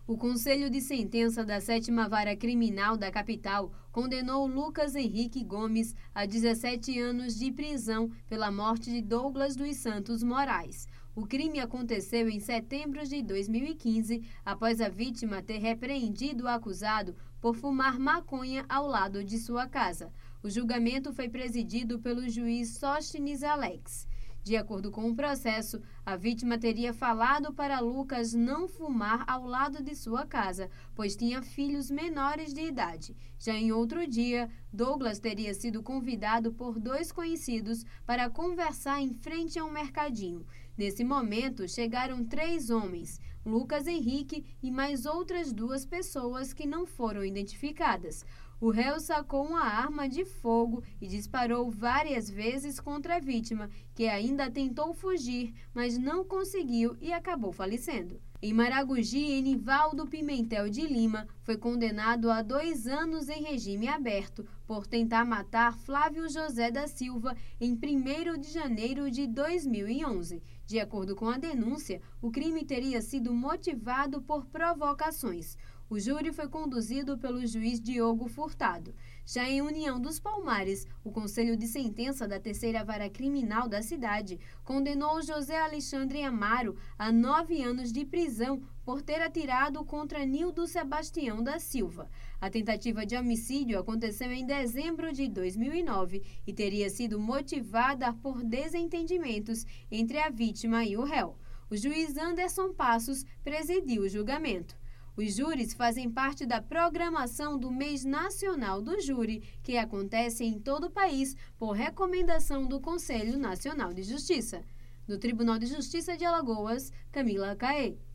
O Conselho de Sentença da 7ª Vara Criminal da capital condenou Lucas Henrique Gomes a 17 anos de prisão pela morte de Douglas dos Santos Moraes. O crime aconteceu em setembro de 2015, após a vítima ter repreendido o acusado por fumar maconha ao lado de sua casa. O julgamento foi presidido pelo juiz Sóstenes Alex. De acordo com o processo, a vítima teria falado para Lucas não fumar ao lado de sua casa, pois tinha filhos menores de idade. Já em outro dia, Douglas teria sido convidado por 2 conhecidos para conversar em frente a um mercadinho. Nesse momento, chegaram 3 homens, Lucas Henrique e mais outras 2 pessoas que não foram identificadas. O réu sacou uma arma de fogo e disparou várias vezes contra a vítima, que ainda tentou fugir, mas não conseguiu e acabou falecendo. Em Maragogi, Enivaldo Pimentel de Lima foi condenado a 2 anos em regime aberto por tentar matar Flávio José da Silva em 1º de janeiro de 2011. De acordo com a denúncia, o crime teria sido motivado por provocações. O júri foi conduzido pelo juiz Diogo Furtado. Já em União dos Palmares, o Conselho de Sentença da 3ª Vara Criminal da cidade condenou José Alexandre Amaro a 9 anos de prisão por ter atirado contra Nildo Sebastião da Silva. A tentativa de homicídio aconteceu em dezembro de 2009 e teria sido motivada por desentendimentos entre a vítima e o réu. O juiz Anderson Passos presidiu o julgamento. Os júris fazem parte da programação do Mês Nacional do Júri, que acontece em todo o país por recomendação do Conselho Nacional de Justiça. Do Tribunal de Justiça de Alagoas, Camila Caê.